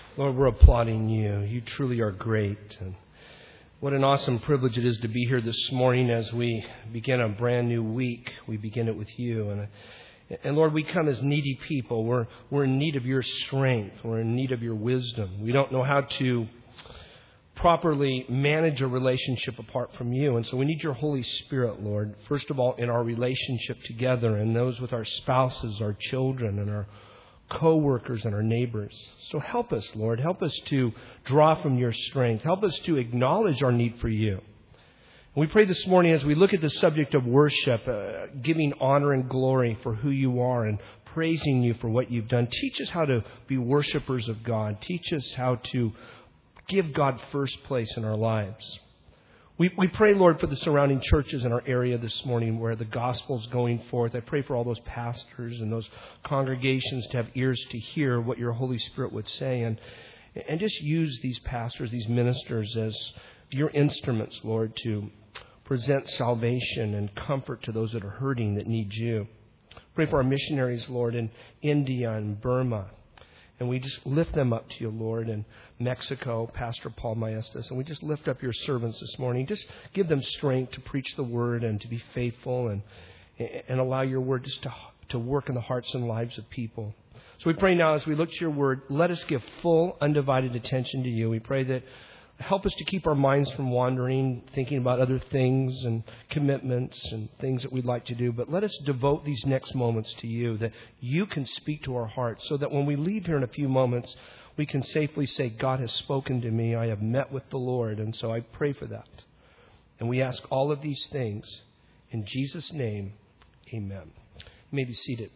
Lord, we're applauding you. You truly are great. And what an awesome privilege it is to be here this morning as we begin a brand new week. We begin it with you. And Lord, we come as needy people. We're in need of your strength. We're in need of your wisdom. We don't know how to properly manage a relationship apart from you. And so we need your Holy Spirit, Lord, first of all, in our relationship together and those with our spouses, our children, and our co-workers and our neighbors. So help us, Lord. Help us to draw from your strength. Help us to acknowledge our need for you. And we pray this morning as we look at the subject of worship, giving honor and glory for who you are and praising you for what you've done. Teach us how to be worshipers of God. Teach us how to give God first place in our lives. We pray, Lord, for the surrounding churches in our area this morning where the gospel's going forth. I pray for all those pastors and those congregations to have ears to hear what your Holy Spirit would say. And just use these pastors, these ministers as your instruments, Lord, to present salvation and comfort to those that are hurting, that need you. Pray for our missionaries, Lord, in India and Burma. And we just lift them up to you, Lord, in Mexico, Pastor Paul Maestas. And we just lift up your servants this morning. Just give them strength to preach the word and to be faithful and allow your word just to work in the hearts and lives of people. So we pray now as we look to your word, let us give full, undivided attention to you. We pray that help us to keep our minds from wandering, thinking about other things and commitments and things that we'd like to do. But let us devote these next moments to you, that you can speak to our hearts, so that when we leave here in a few moments, we can safely say, God has spoken to me. I have met with the Lord. And so I pray for that. And we ask all of these things in Jesus' name. Amen. You may be seated.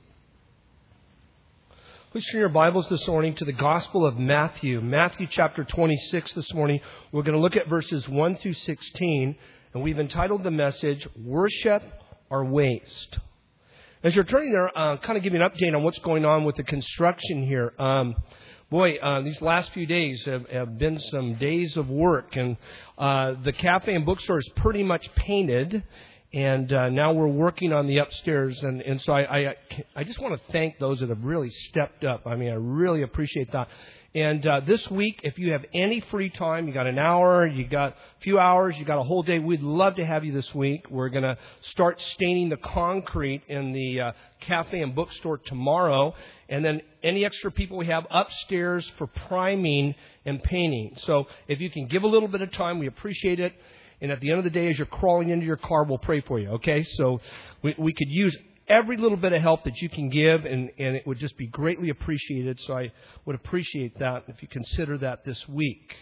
Please turn your Bibles this morning to the Gospel of Matthew. Matthew chapter 26 this morning. We're going to look at verses 1 through 16. And we've entitled the message, Worship or Waste. As you're turning there, kind of give you an update on what's going on with the construction here. These last few days have been some days of work. And the cafe and bookstore is pretty much painted. And now we're working on the upstairs. And so I just want to thank those that have really stepped up. I mean, I really appreciate that. And this week, if you have any free time, you got an hour, you got a few hours, you got a whole day, we'd love to have you this week. We're going to start staining the concrete in the cafe and bookstore tomorrow. And then any extra people we have upstairs for priming and painting. So if you can give a little bit of time, we appreciate it. And at the end of the day, as you're crawling into your car, we'll pray for you, okay? So we could use every little bit of help that you can give, and it would just be greatly appreciated. So I would appreciate that if you consider that this week.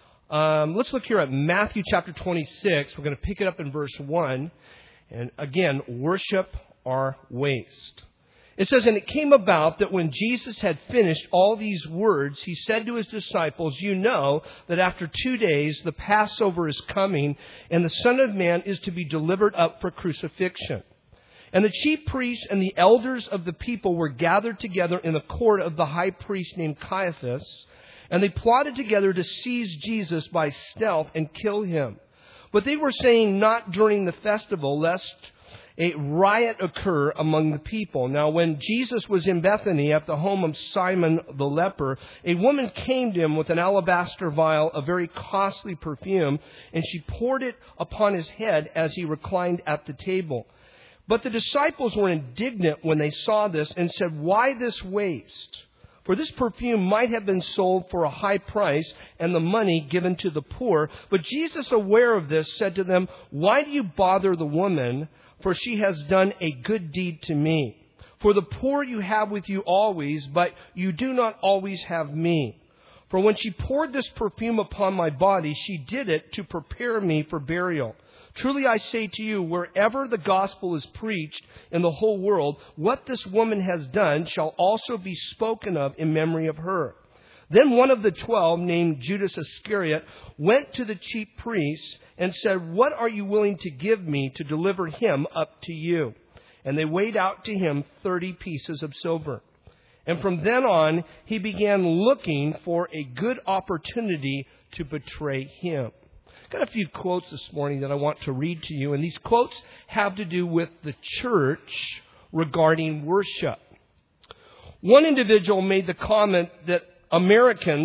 Let's look here at Matthew chapter 26. We're going to pick it up in verse 1. And again, worship or waste. It says, and it came about that when Jesus had finished all these words, he said to his disciples, you know that after 2 days the Passover is coming, and the Son of Man is to be delivered up for crucifixion. And the chief priests and the elders of the people were gathered together in the court of the high priest named Caiaphas, and they plotted together to seize Jesus by stealth and kill him. But they were saying, not during the festival, lest a riot occur among the people. Now, when Jesus was in Bethany at the home of Simon the leper, a woman came to him with an alabaster vial of very costly perfume, and she poured it upon his head as he reclined at the table. But the disciples were indignant when they saw this and said, why this waste? For this perfume might have been sold for a high price and the money given to the poor. But Jesus, aware of this, said to them, why do you bother the woman? For she has done a good deed to me. For the poor you have with you always, but you do not always have me. For when she poured this perfume upon my body, she did it to prepare me for burial. Truly I say to you, wherever the gospel is preached in the whole world, what this woman has done shall also be spoken of in memory of her. Then one of the 12, named Judas Iscariot, went to the chief priests and said, what are you willing to give me to deliver him up to you? And they weighed out to him 30 pieces of silver. And from then on, he began looking for a good opportunity to betray him. Got a few quotes this morning that I want to read to you. And these quotes have to do with the church regarding worship. One individual made the comment that Americans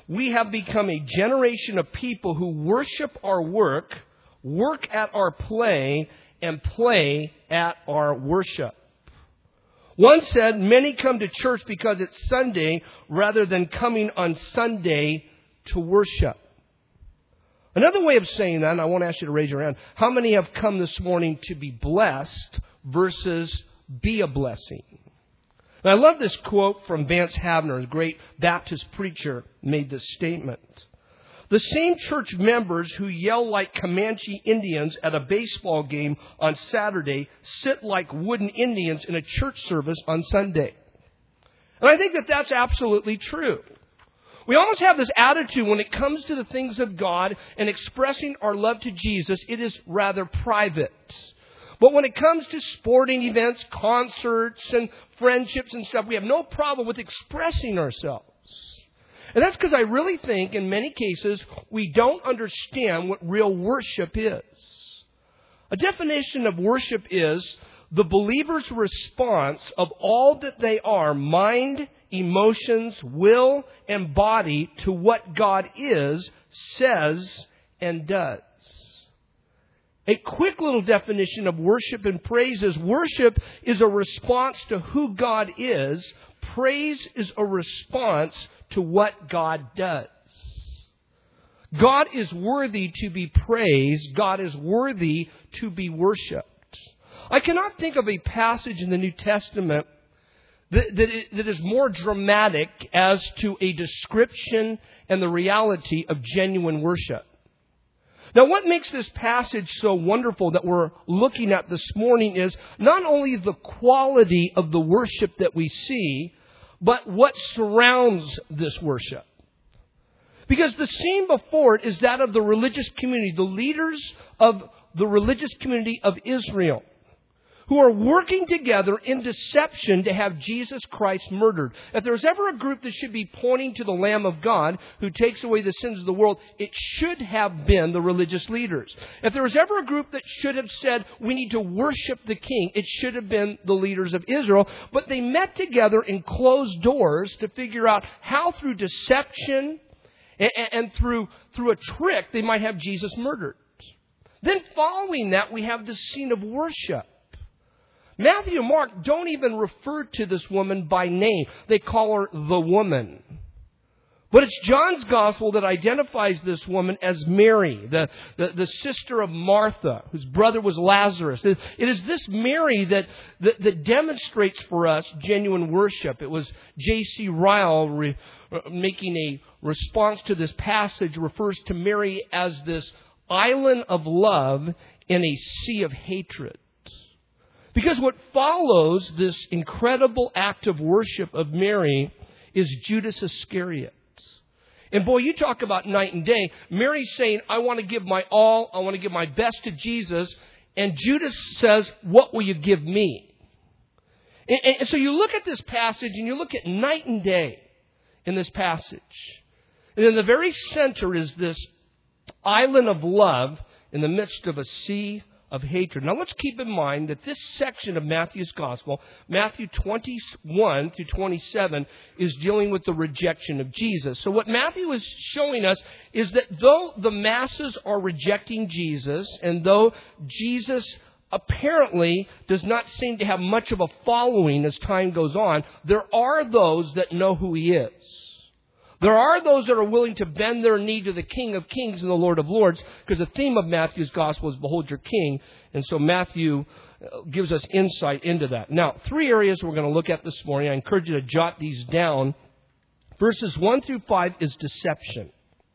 we have become a generation of people who worship our work at our play, and play at our worship. One said, many come to church because it's Sunday rather than coming on Sunday to worship. Another way of saying that, and I won't ask you to raise your hand, how many have come this morning to be blessed versus be a blessing? And I love this quote from Vance Havner, a great Baptist preacher, made this statement. The same church members who yell like Comanche Indians at a baseball game on Saturday sit like wooden Indians in a church service on Sunday. And I think that that's absolutely true. We almost have this attitude when it comes to the things of God and expressing our love to Jesus, it is rather private. But when it comes to sporting events, concerts, and friendships and stuff, we have no problem with expressing ourselves. And that's because I really think, in many cases, we don't understand what real worship is. A definition of worship is the believer's response of all that they are, mind, emotions, will, and body, to what God is, says, and does. A quick little definition of worship and praise is worship is a response to who God is. Praise is a response to what God does. God is worthy to be praised. God is worthy to be worshiped. I cannot think of a passage in the New Testament that is more dramatic as to a description and the reality of genuine worship. Now, what makes this passage so wonderful that we're looking at this morning is not only the quality of the worship that we see, but what surrounds this worship. Because the scene before it is that of the religious community, the leaders of the religious community of Israel, who are working together in deception to have Jesus Christ murdered. If there's ever a group that should be pointing to the Lamb of God who takes away the sins of the world, it should have been the religious leaders. If there was ever a group that should have said, we need to worship the King, it should have been the leaders of Israel. But they met together in closed doors to figure out how through deception and through a trick they might have Jesus murdered. Then following that, we have this scene of worship. Matthew and Mark don't even refer to this woman by name. They call her the woman. But it's John's gospel that identifies this woman as Mary, the sister of Martha, whose brother was Lazarus. It is this Mary that demonstrates for us genuine worship. It was J.C. Ryle making a response to this passage, refers to Mary as this island of love in a sea of hatred. Because what follows this incredible act of worship of Mary is Judas Iscariot. And boy, you talk about night and day. Mary's saying, I want to give my all. I want to give my best to Jesus. And Judas says, what will you give me? And so you look at this passage and you look at night and day in this passage. And in the very center is this island of love in the midst of a sea of hatred. Now let's keep in mind that this section of Matthew's Gospel, Matthew 21 through 27, is dealing with the rejection of Jesus. So what Matthew is showing us is that though the masses are rejecting Jesus, and though Jesus apparently does not seem to have much of a following as time goes on, there are those that know who He is. There are those that are willing to bend their knee to the King of Kings and the Lord of Lords, because the theme of Matthew's Gospel is Behold Your King. And so Matthew gives us insight into that. Now, 3 areas we're going to look at this morning. I encourage you to jot these down. Verses 1 through 5 is deception.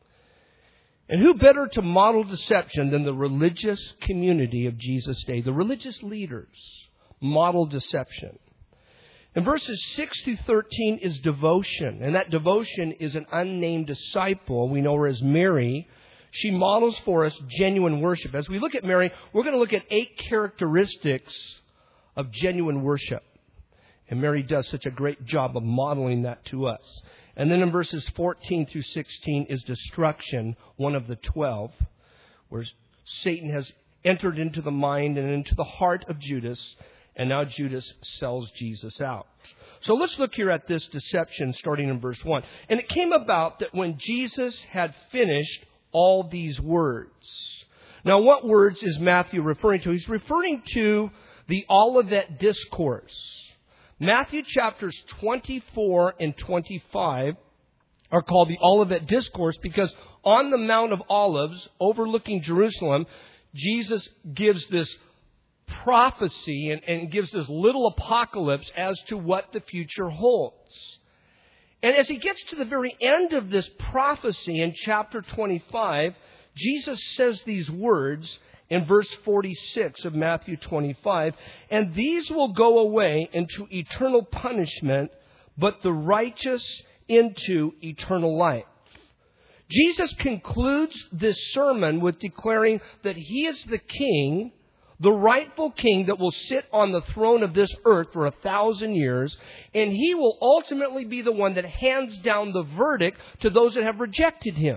And who better to model deception than the religious community of Jesus' day? The religious leaders model deception. And verses 6 through 13 is devotion. And that devotion is an unnamed disciple. We know her as Mary. She models for us genuine worship. As we look at Mary, we're going to look at 8 characteristics of genuine worship. And Mary does such a great job of modeling that to us. And then in verses 14 through 16 is destruction, one of the 12, where Satan has entered into the mind and into the heart of Judas And now Judas sells Jesus out. So let's look here at this deception starting in verse 1. And it came about that when Jesus had finished all these words. Now, what words is Matthew referring to? He's referring to the Olivet Discourse. Matthew chapters 24 and 25 are called the Olivet Discourse because on the Mount of Olives, overlooking Jerusalem, Jesus gives this prophecy and gives this little apocalypse as to what the future holds. And as he gets to the very end of this prophecy in chapter 25, Jesus says these words in verse 46 of Matthew 25, "And these will go away into eternal punishment, but the righteous into eternal life." Jesus concludes this sermon with declaring that He is the King, the rightful King that will sit on the throne of this earth for 1,000 years, and He will ultimately be the one that hands down the verdict to those that have rejected Him.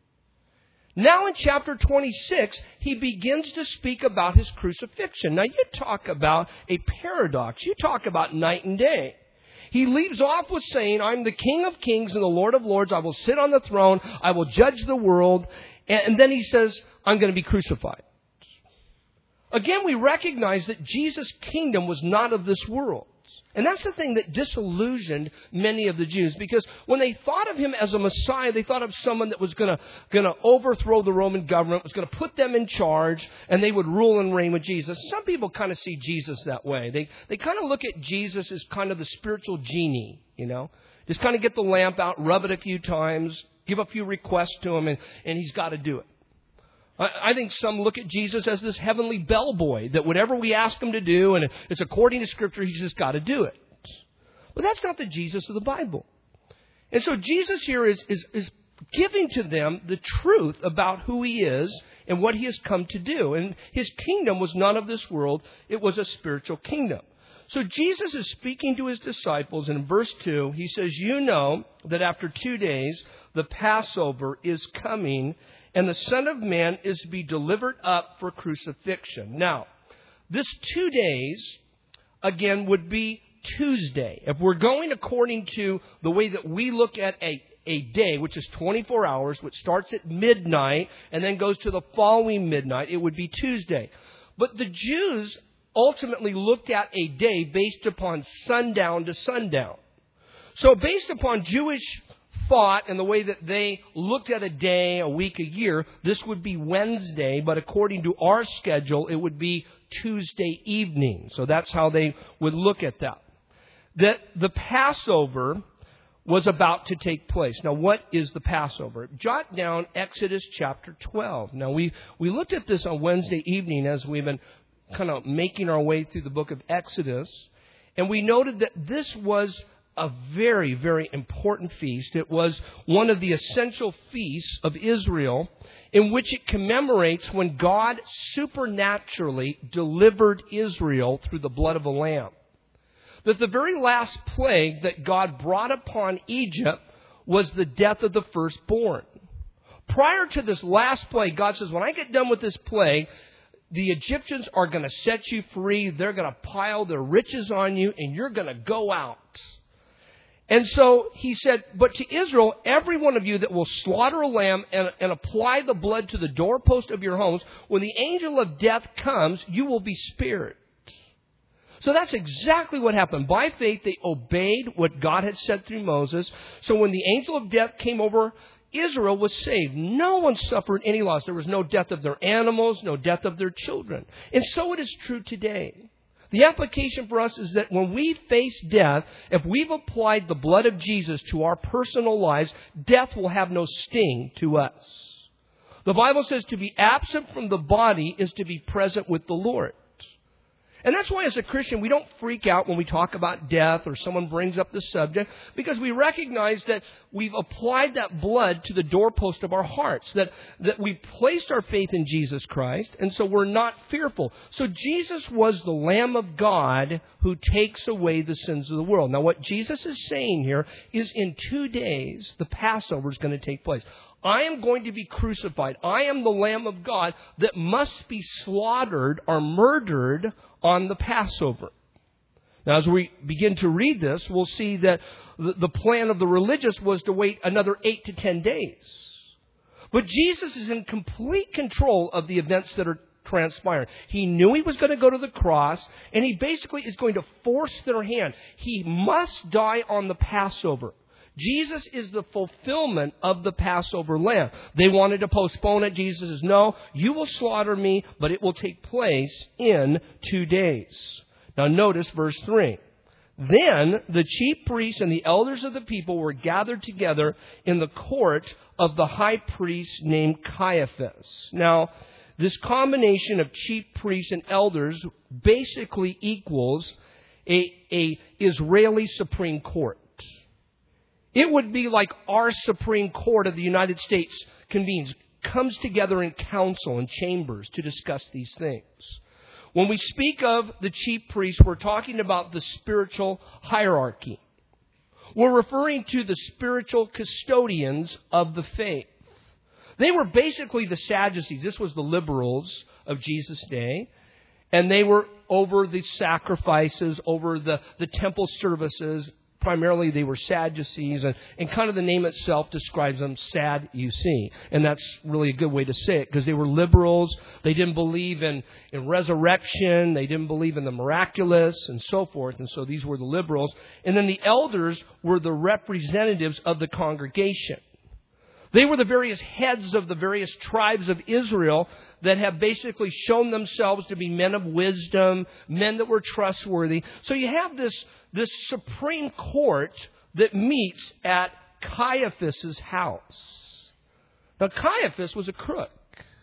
Now in chapter 26, He begins to speak about His crucifixion. Now you talk about a paradox. You talk about night and day. He leaves off with saying, "I'm the King of kings and the Lord of lords. I will sit on the throne. I will judge the world." And then He says, "I'm going to be crucified." Again, we recognize that Jesus' kingdom was not of this world. And that's the thing that disillusioned many of the Jews, because when they thought of Him as a Messiah, they thought of someone that was going to overthrow the Roman government, was going to put them in charge, and they would rule and reign with Jesus. Some people kind of see Jesus that way. They kind of look at Jesus as kind of the spiritual genie, you know. Just kind of get the lamp out, rub it a few times, give a few requests to Him, and He's got to do it. I think some look at Jesus as this heavenly bellboy, that whatever we ask Him to do, and it's according to Scripture, He's just got to do it. But that's not the Jesus of the Bible. And so Jesus here is giving to them the truth about who He is and what He has come to do. And His kingdom was none of this world. It was a spiritual kingdom. So Jesus is speaking to His disciples, and in verse 2, He says, "You know that after 2 days the Passover is coming, and the Son of Man is to be delivered up for crucifixion." Now, this 2 days, again, would be Tuesday. If we're going according to the way that we look at a day, which is 24 hours, which starts at midnight and then goes to the following midnight, it would be Tuesday. But the Jews ultimately looked at a day based upon sundown to sundown. So based upon Jewish thought and the way that they looked at a day, a week, a year, this would be Wednesday, but according to our schedule, it would be Tuesday evening. So that's how they would look at that. That the Passover was about to take place. Now, what is the Passover? Jot down Exodus chapter 12. Now, we looked at this on Wednesday evening as we've been kind of making our way through the book of Exodus, and we noted that this was a very, very important feast. It was one of the essential feasts of Israel, in which it commemorates when God supernaturally delivered Israel through the blood of a lamb. That the very last plague that God brought upon Egypt was the death of the firstborn. Prior to this last plague, God says, when I get done with this plague, the Egyptians are going to set you free. They're going to pile their riches on you, and you're going to go out. And so He said, but to Israel, every one of you that will slaughter a lamb and apply the blood to the doorpost of your homes, when the angel of death comes, you will be spared. So that's exactly what happened. By faith, they obeyed what God had said through Moses. So when the angel of death came over, Israel was saved. No one suffered any loss. There was no death of their animals, no death of their children. And so it is true today. The application for us is that when we face death, if we've applied the blood of Jesus to our personal lives, death will have no sting to us. The Bible says to be absent from the body is to be present with the Lord. And that's why as a Christian, we don't freak out when we talk about death or someone brings up the subject, because we recognize that we've applied that blood to the doorpost of our hearts, that we placed our faith in Jesus Christ, and so we're not fearful. So Jesus was the Lamb of God who takes away the sins of the world. Now what Jesus is saying here is in 2 days, the Passover is going to take place. I am going to be crucified. I am the Lamb of God that must be slaughtered or murdered on the Passover. Now, as we begin to read this, we'll see that the plan of the religious was to wait another 8 to 10 days. But Jesus is in complete control of the events that are transpiring. He knew he was going to go to the cross, and he basically is going to force their hand. He must die on the Passover. Jesus is the fulfillment of the Passover lamb. They wanted to postpone it. Jesus says, no, you will slaughter me, but it will take place in 2 days. Now notice verse 3. Then the chief priests and the elders of the people were gathered together in the court of the high priest named Caiaphas. Now, this combination of chief priests and elders basically equals a Israeli Supreme Court. It would be like our Supreme Court of the United States convenes, comes together in council and chambers to discuss these things. When we speak of the chief priests, we're talking about the spiritual hierarchy. We're referring to the spiritual custodians of the faith. They were basically the Sadducees. This was the liberals of Jesus' day. And they were over the sacrifices, over the temple services. Primarily, they were Sadducees, and kind of the name itself describes them, sad, you see. And that's really a good way to say it, because they were liberals. They didn't believe in resurrection. They didn't believe in the miraculous, and so forth. And so these were the liberals. And then the elders were the representatives of the congregation. They were the various heads of the various tribes of Israel that have basically shown themselves to be men of wisdom, men that were trustworthy. So you have this Supreme Court that meets at Caiaphas' house. Now, Caiaphas was a crook.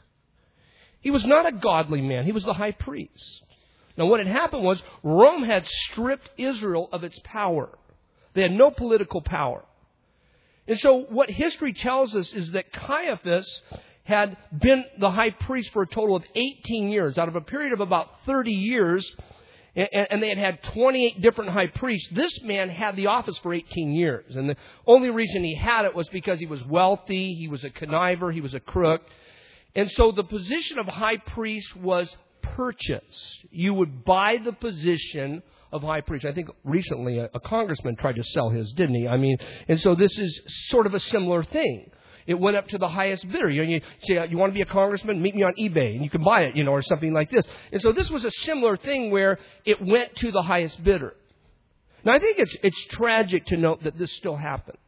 He was not a godly man. He was the high priest. Now, what had happened was Rome had stripped Israel of its power. They had no political power. And so what history tells us is that Caiaphas had been the high priest for a total of 18 years, out of a period of about 30 years, and they had 28 different high priests. This man had the office for 18 years, and the only reason he had it was because he was wealthy, he was a conniver, he was a crook. And so the position of high priest was purchased. You would buy the position of high priest. I think recently a congressman tried to sell his, didn't he? I mean, and so this is sort of a similar thing. It went up to the highest bidder. You say, you want to be a congressman? Meet me on eBay, and you can buy it, or something like this. And so this was a similar thing where it went to the highest bidder. Now, I think it's tragic to note that this still happens.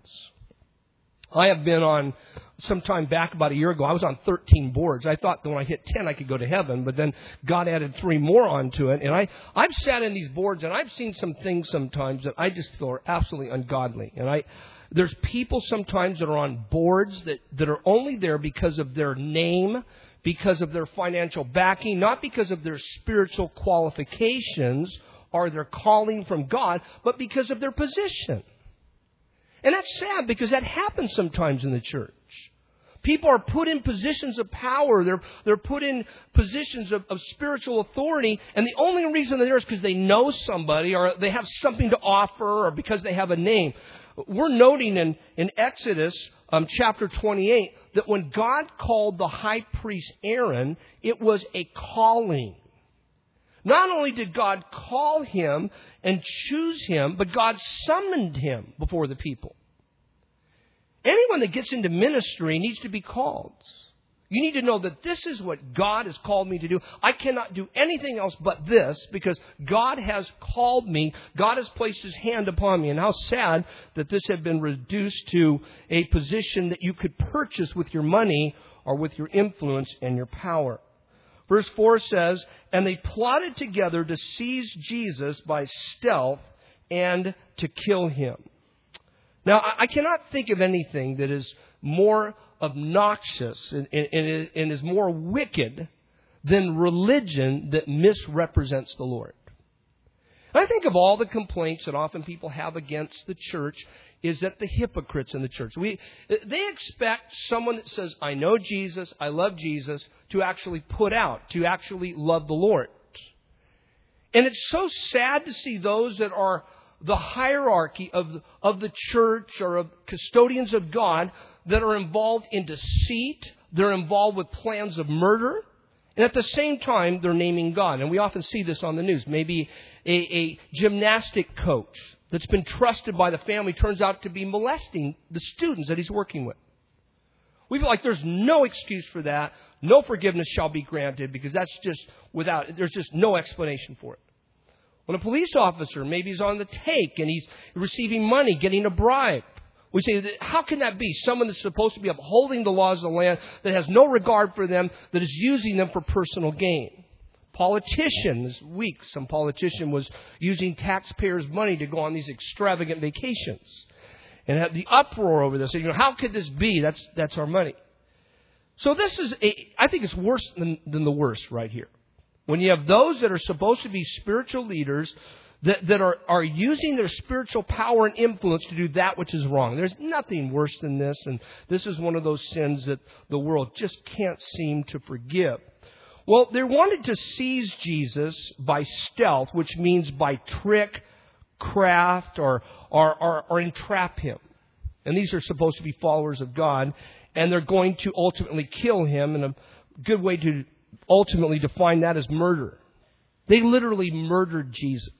I have been on, some time back, about a year ago, I was on 13 boards. I thought that when I hit 10, I could go to heaven, but then God added 3 more onto it. And I've sat in these boards, and I've seen some things sometimes that I just feel are absolutely ungodly. And there's people sometimes that are on boards that are only there because of their name, because of their financial backing, not because of their spiritual qualifications or their calling from God, but because of their position. And that's sad, because that happens sometimes in the church. People are put in positions of power. They're put in positions of spiritual authority. And the only reason they're there is because they know somebody, or they have something to offer, or because they have a name. We're noting in Exodus chapter 28 that when God called the high priest Aaron, it was a calling. Not only did God call him and choose him, but God summoned him before the people. Anyone that gets into ministry needs to be called. You need to know that this is what God has called me to do. I cannot do anything else but this, because God has called me. God has placed His hand upon me. And how sad that this had been reduced to a position that you could purchase with your money or with your influence and your power. Verse 4 says, and they plotted together to seize Jesus by stealth and to kill him. Now, I cannot think of anything that is more obnoxious and is more wicked than religion that misrepresents the Lord. I think of all the complaints that often people have against the church is that the hypocrites in the church. They expect someone that says, I know Jesus, I love Jesus, to actually put out, to actually love the Lord. And it's so sad to see those that are the hierarchy of the church or of custodians of God that are involved in deceit. They're involved with plans of murder. And at the same time, they're naming God. And we often see this on the news. Maybe a gymnastic coach that's been trusted by the family turns out to be molesting the students that he's working with. We feel like there's no excuse for that. No forgiveness shall be granted because that's just there's just no explanation for it. When a police officer, maybe he's on the take and he's receiving money, getting a bribe. We say, how can that be? Someone that's supposed to be upholding the laws of the land, that has no regard for them, that is using them for personal gain. Politician, this week, some politician was using taxpayers' money to go on these extravagant vacations. And had the uproar over this. How could this be? That's our money. So this is, I think it's worse than the worst right here. When you have those that are supposed to be spiritual leaders that are using their spiritual power and influence to do that which is wrong. There's nothing worse than this, and this is one of those sins that the world just can't seem to forgive. Well, they wanted to seize Jesus by stealth, which means by trick, craft, or entrap him. And these are supposed to be followers of God, and they're going to ultimately kill him, and a good way to ultimately define that is murder. They literally murdered Jesus.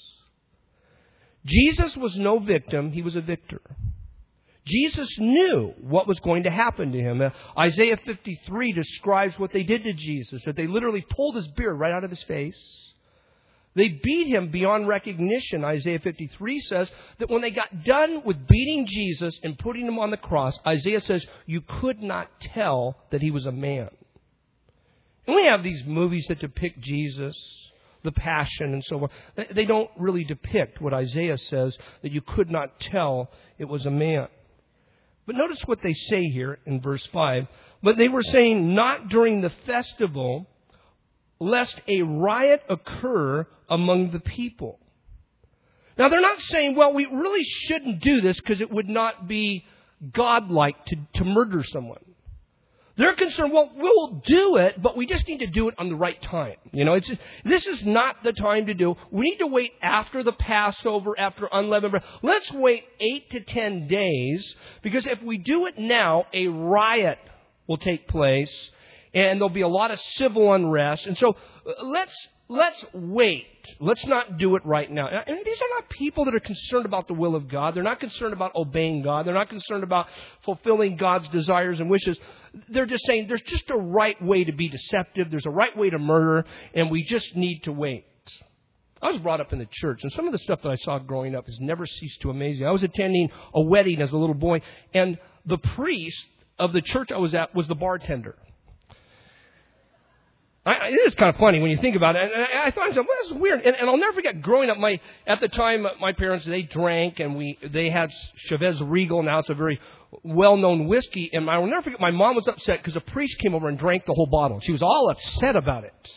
Jesus was no victim, he was a victor. Jesus knew what was going to happen to him. Isaiah 53 describes what they did to Jesus, that they literally pulled his beard right out of his face. They beat him beyond recognition. Isaiah 53 says that when they got done with beating Jesus and putting him on the cross, Isaiah says, you could not tell that he was a man. And we have these movies that depict Jesus, the Passion and so on. They don't really depict what Isaiah says, that you could not tell it was a man. But notice what they say here in verse 5. But they were saying, not during the festival, lest a riot occur among the people. Now, they're not saying, well, we really shouldn't do this because it would not be godlike to murder someone. They're concerned, well, we'll do it, but we just need to do it on the right time. This is not the time to do. We need to wait after the Passover, after unleavened bread. Let's wait 8 to 10 days, because if we do it now, a riot will take place, and there'll be a lot of civil unrest. And so let's wait. Let's not do it right now. And these are not people that are concerned about the will of God. They're not concerned about obeying God. They're not concerned about fulfilling God's desires and wishes. They're just saying there's just a right way to be deceptive. There's a right way to murder, and we just need to wait. I was brought up in the church, and some of the stuff that I saw growing up has never ceased to amaze me. I was attending a wedding as a little boy, and the priest of the church I was at was the bartender. It is kind of funny when you think about it. And I thought, well, this is weird. And I'll never forget growing up. At the time, my parents, they drank, and they had Chavez Regal. Now it's a very well-known whiskey. And I will never forget, my mom was upset because a priest came over and drank the whole bottle. She was all upset about it.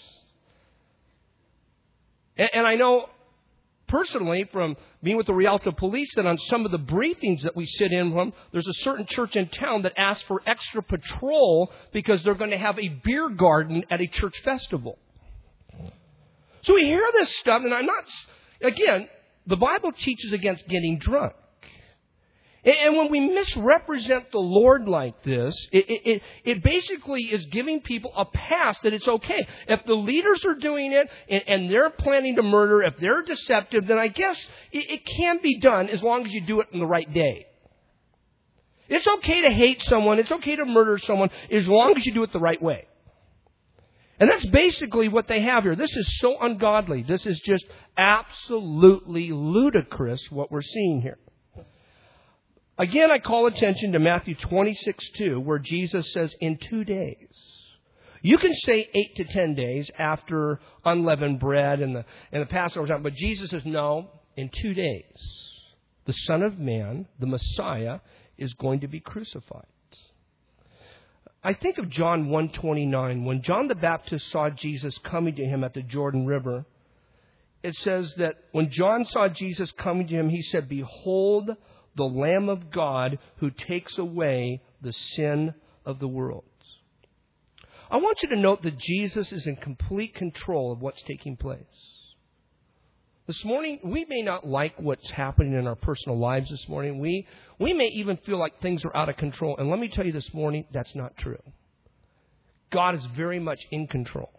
And I know personally from being with the Rialto Police that on some of the briefings that we sit in from, there's a certain church in town that asks for extra patrol because they're going to have a beer garden at a church festival. So we hear this stuff, and again, the Bible teaches against getting drunk. And when we misrepresent the Lord like this, it basically is giving people a pass that it's okay. If the leaders are doing it and they're planning to murder, if they're deceptive, then I guess it can be done as long as you do it on the right day. It's okay to hate someone. It's okay to murder someone as long as you do it the right way. And that's basically what they have here. This is so ungodly. This is just absolutely ludicrous what we're seeing here. Again, I call attention to Matthew 26:2, where Jesus says, in 2 days. You can say 8 to 10 days after unleavened bread and the Passover time, but Jesus says, no, in 2 days, the Son of Man, the Messiah, is going to be crucified. I think of John 1:29. When John the Baptist saw Jesus coming to him at the Jordan River, it says that when John saw Jesus coming to him, he said, behold, the Lamb of God who takes away the sin of the world. I want you to note that Jesus is in complete control of what's taking place. This morning, we may not like what's happening in our personal lives this morning. We may even feel like things are out of control. And let me tell you this morning, that's not true. God is very much in control.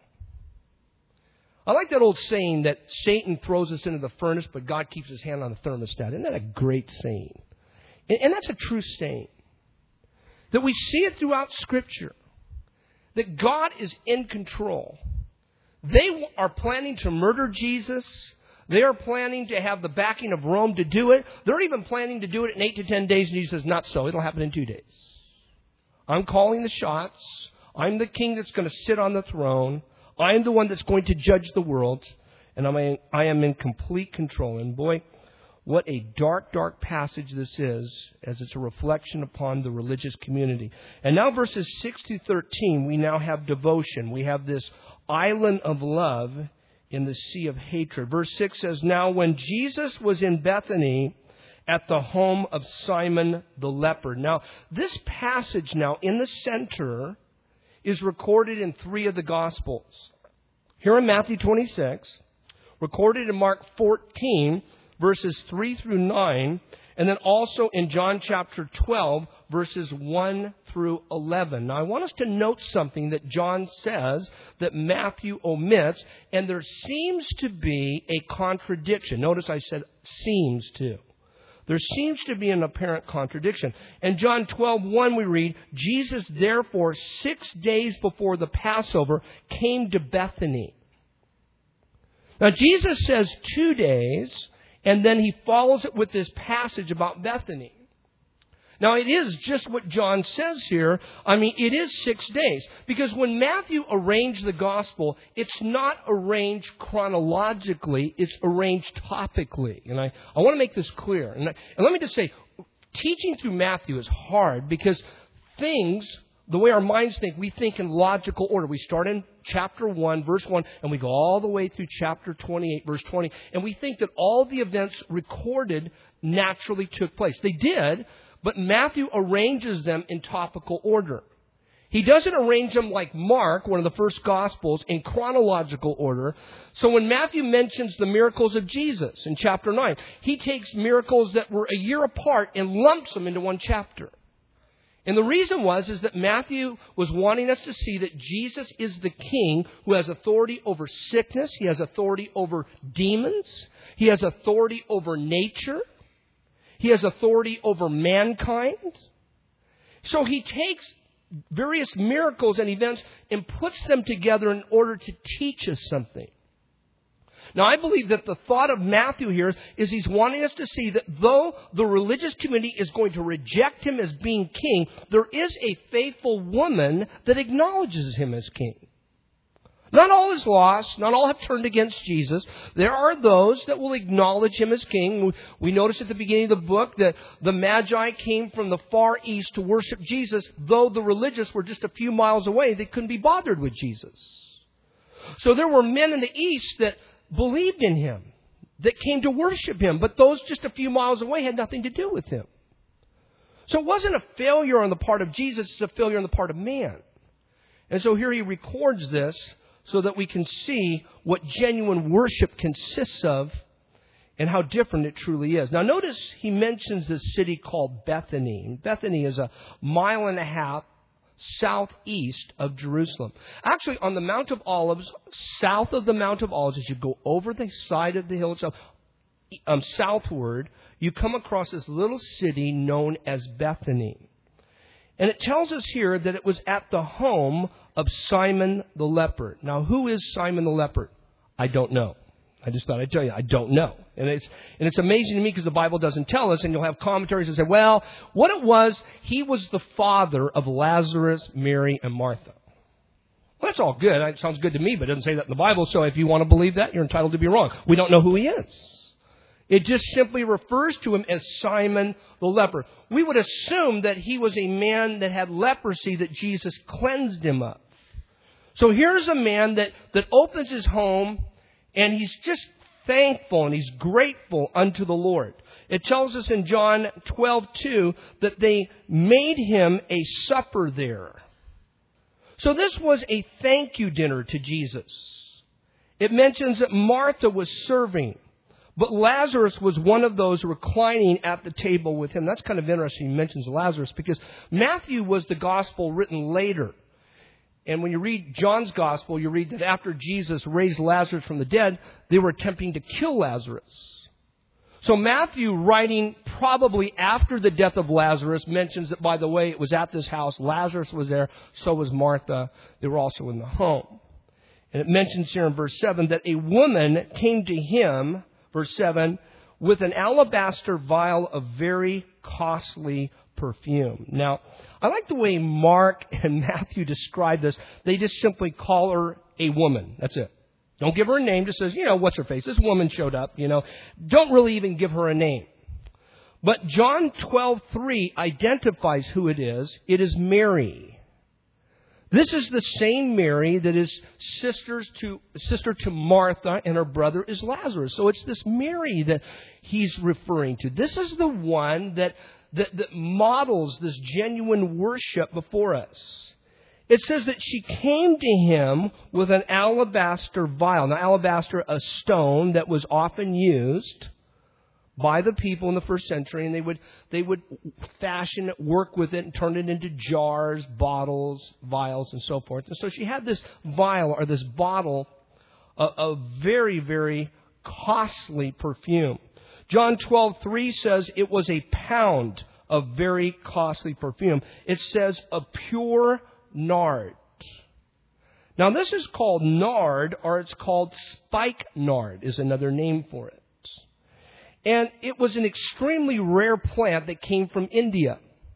I like that old saying that Satan throws us into the furnace, but God keeps his hand on the thermostat. Isn't that a great saying? And that's a true saying. That we see it throughout Scripture. That God is in control. They are planning to murder Jesus. They are planning to have the backing of Rome to do it. They're even planning to do it in 8 to 10 days. And Jesus says, not so. It'll happen in 2 days. I'm calling the shots. I'm the king that's going to sit on the throne. I am the one that's going to judge the world. And I am in complete control. And boy, what a dark, dark passage this is, as it's a reflection upon the religious community. And now verses 6 through 13, we now have devotion. We have this island of love in the sea of hatred. Verse 6 says, now when Jesus was in Bethany at the home of Simon the leper. Now, this passage now in the center is recorded in 3 of the Gospels. Here in Matthew 26, recorded in Mark 14, verses 3 through 9, and then also in John chapter 12, verses 1 through 11. Now, I want us to note something that John says that Matthew omits, and there seems to be a contradiction. Notice I said seems to. There seems to be an apparent contradiction. In John 12:1 we read, Jesus therefore 6 days before the Passover came to Bethany. Now Jesus says 2 days, and then he follows it with this passage about Bethany. Now, it is just what John says here. I mean, it is 6 days. Because when Matthew arranged the gospel, it's not arranged chronologically. It's arranged topically. And I want to make this clear. And let me just say, teaching through Matthew is hard because things, the way our minds think, we think in logical order. We start in chapter 1, verse 1, and we go all the way through chapter 28, verse 20. And we think that all the events recorded naturally took place. They did. But Matthew arranges them in topical order. He doesn't arrange them like Mark, one of the first Gospels, in chronological order. So when Matthew mentions the miracles of Jesus in chapter 9, he takes miracles that were a year apart and lumps them into one chapter. And the reason is that Matthew was wanting us to see that Jesus is the king who has authority over sickness. He has authority over demons. He has authority over nature. He has authority over mankind. So he takes various miracles and events and puts them together in order to teach us something. Now, I believe that the thought of Matthew here is he's wanting us to see that though the religious community is going to reject him as being king, there is a faithful woman that acknowledges him as king. Not all is lost. Not all have turned against Jesus. There are those that will acknowledge him as king. We notice at the beginning of the book that the Magi came from the far east to worship Jesus. Though the religious were just a few miles away, they couldn't be bothered with Jesus. So there were men in the east that believed in him, that came to worship him. But those just a few miles away had nothing to do with him. So it wasn't a failure on the part of Jesus. It's a failure on the part of man. And so here he records this, so that we can see what genuine worship consists of and how different it truly is. Now notice he mentions this city called Bethany. Bethany is 1.5 miles southeast of Jerusalem. Actually, on the Mount of Olives, south of the Mount of Olives, as you go over the side of the hill itself, southward, you come across this little city known as Bethany. And it tells us here that it was at the home of Simon the leper. Now, who is Simon the leper? I don't know. I just thought I'd tell you, I don't know. And it's amazing to me because the Bible doesn't tell us, and you'll have commentaries that say, well, what it was, he was the father of Lazarus, Mary, and Martha. Well, that's all good. It sounds good to me, but it doesn't say that in the Bible. So if you want to believe that, you're entitled to be wrong. We don't know who he is. It just simply refers to him as Simon the leper. We would assume that he was a man that had leprosy that Jesus cleansed him of. So here's a man that opens his home and he's just thankful and he's grateful unto the Lord. It tells us in John 12:2 that they made him a supper there. So this was a thank you dinner to Jesus. It mentions that Martha was serving. But Lazarus was one of those reclining at the table with him. That's kind of interesting. He mentions Lazarus because Matthew was the gospel written later. And when you read John's Gospel, you read that after Jesus raised Lazarus from the dead, they were attempting to kill Lazarus. So Matthew, writing probably after the death of Lazarus, mentions that, by the way, it was at this house. Lazarus was there. So was Martha. They were also in the home. And it mentions here in verse 7 that a woman came to him, verse 7, with an alabaster vial of very costly perfume. Now, I like the way Mark and Matthew describe this. They just simply call her a woman. That's it. Don't give her a name. Just says, what's her face? This woman showed up, Don't really even give her a name. But John 12:3 identifies who it is. It is Mary. This is the same Mary that is sister to Martha, and her brother is Lazarus. So it's this Mary that he's referring to. This is the one that models this genuine worship before us. It says that she came to him with an alabaster vial. Now, alabaster, a stone that was often used by the people in the first century, and they would fashion it, work with it, and turn it into jars, bottles, vials, and so forth. And so she had this vial or this bottle of very, very costly perfume. John 12:3 says it was a pound of very costly perfume. It says a pure nard. Now, this is called nard, or it's called spikenard, is another name for it. And it was an extremely rare plant that came from India.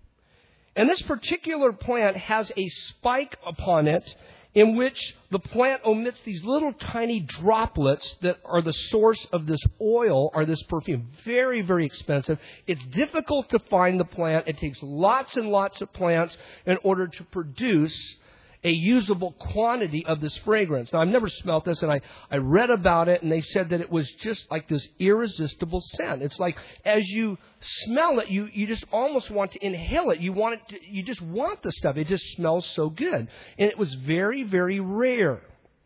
And this particular plant has a spike upon it in which the plant emits these little tiny droplets that are the source of this oil or this perfume. Very, very expensive. It's difficult to find the plant. It takes lots and lots of plants in order to produce a usable quantity of this fragrance. Now, I've never smelt this, and I read about it, and they said that it was just like this irresistible scent. It's like as you smell it, you just almost want to inhale it. You just want the stuff. It just smells so good. And it was very, very rare.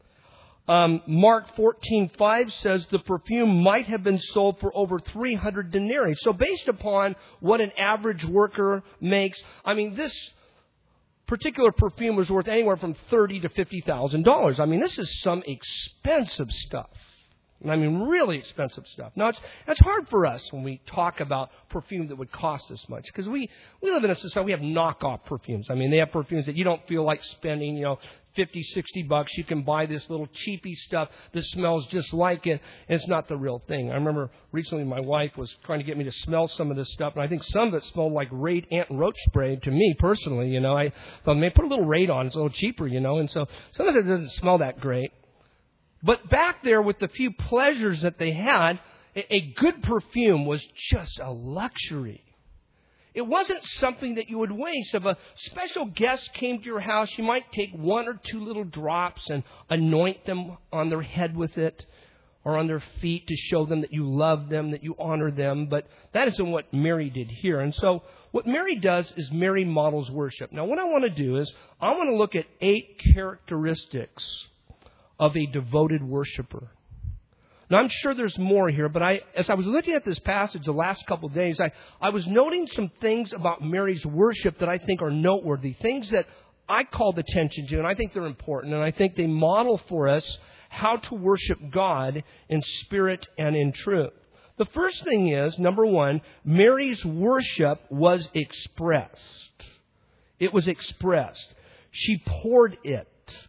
Mark 14:5 says the perfume might have been sold for over 300 denarii. So based upon what an average worker makes, this particular perfume was worth anywhere from $30,000 to $50,000. This is some expensive stuff. Really expensive stuff. Now, it's hard for us when we talk about perfume that would cost this much, because we live in a society, we have knockoff perfumes. They have perfumes that you don't feel like spending, $50, $60. You can buy this little cheapy stuff that smells just like it, and it's not the real thing. I remember recently my wife was trying to get me to smell some of this stuff, and I think some of it smelled like Raid ant and roach spray to me personally. I thought, maybe put a little Raid on, it's a little cheaper, and so sometimes it doesn't smell that great. But back there, with the few pleasures that they had, a good perfume was just a luxury. It wasn't something that you would waste. If a special guest came to your house, you might take one or two little drops and anoint them on their head with it, or on their feet, to show them that you love them, that you honor them. But that isn't what Mary did here. And so what Mary does is Mary models worship. Now, what I want to do is I want to look at 8 characteristics of a devoted worshiper. Now, I'm sure there's more here, but as I was looking at this passage the last couple of days, I was noting some things about Mary's worship that I think are noteworthy, things that I called attention to, and I think they're important, and I think they model for us how to worship God in spirit and in truth. The first thing is, number one, Mary's worship was expressed. It was expressed. She poured it.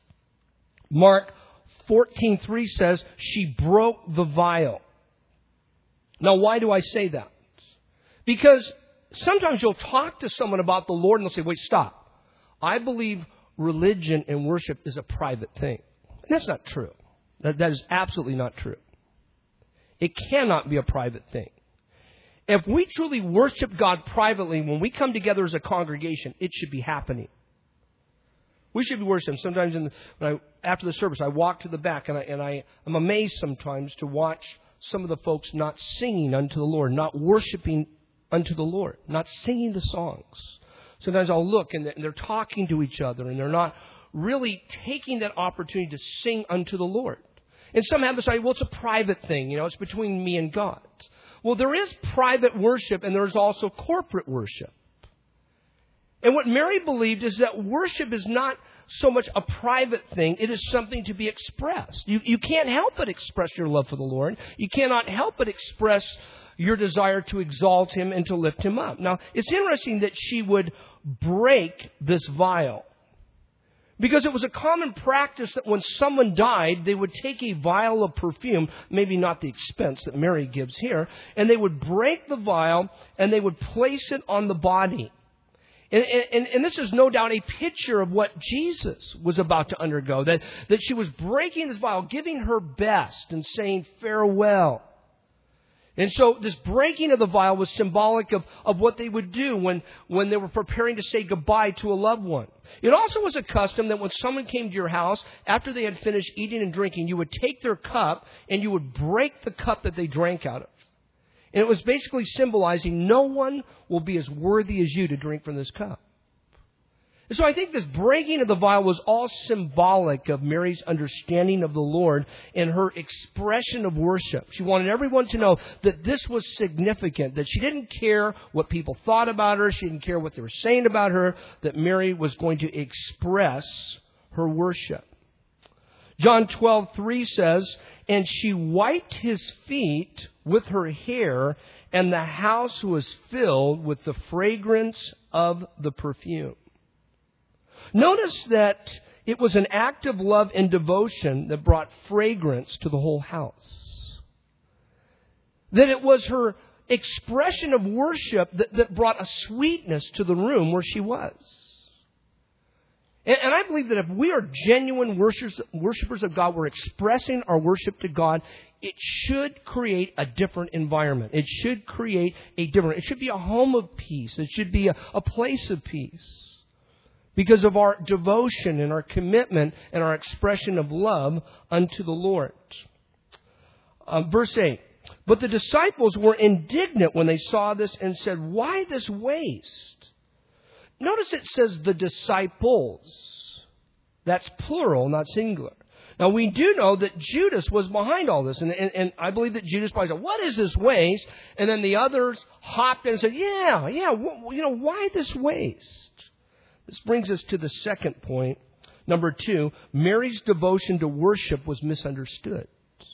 Mark 14:3 says she broke the vial. Now, why do I say that? Because sometimes you'll talk to someone about the Lord and they'll say, wait, stop. I believe religion and worship is a private thing. And that's not true. That is absolutely not true. It cannot be a private thing. If we truly worship God privately, when we come together as a congregation, it should be happening. We should be worshiping. Sometimes after the service, I walk to the back, and I'm amazed sometimes to watch some of the folks not singing unto the Lord, not worshiping unto the Lord, not singing the songs. Sometimes I'll look, and they're talking to each other, and they're not really taking that opportunity to sing unto the Lord. And some have this idea, well, it's a private thing, it's between me and God. Well, there is private worship, and there's also corporate worship. And what Mary believed is that worship is not so much a private thing. It is something to be expressed. You can't help but express your love for the Lord. You cannot help but express your desire to exalt Him and to lift Him up. Now, it's interesting that she would break this vial, because it was a common practice that when someone died, they would take a vial of perfume, maybe not the expense that Mary gives here, and they would break the vial and they would place it on the body. And this is no doubt a picture of what Jesus was about to undergo, that she was breaking this vial, giving her best and saying farewell. And so this breaking of the vial was symbolic of what they would do when they were preparing to say goodbye to a loved one. It also was a custom that when someone came to your house, after they had finished eating and drinking, you would take their cup and you would break the cup that they drank out of. And it was basically symbolizing no one will be as worthy as you to drink from this cup. And so I think this breaking of the vial was all symbolic of Mary's understanding of the Lord and her expression of worship. She wanted everyone to know that this was significant, that she didn't care what people thought about her, she didn't care what they were saying about her, that Mary was going to express her worship. John 12:3 says, "And she wiped His feet with her hair, and the house was filled with the fragrance of the perfume." Notice that it was an act of love and devotion that brought fragrance to the whole house. That it was her expression of worship that brought a sweetness to the room where she was. And I believe that if we are genuine worshipers of God, we're expressing our worship to God, it should create a different environment. It should it should be a home of peace. It should be a place of peace. Because of our devotion and our commitment and our expression of love unto the Lord. Verse 8. "But the disciples were indignant when they saw this and said, 'Why this waste?'" Notice it says the disciples. That's plural, not singular. Now, we do know that Judas was behind all this. And I believe that Judas probably said, "What is this waste?" And then the others hopped in and said, why this waste? This brings us to the second point. Number 2, Mary's devotion to worship was misunderstood.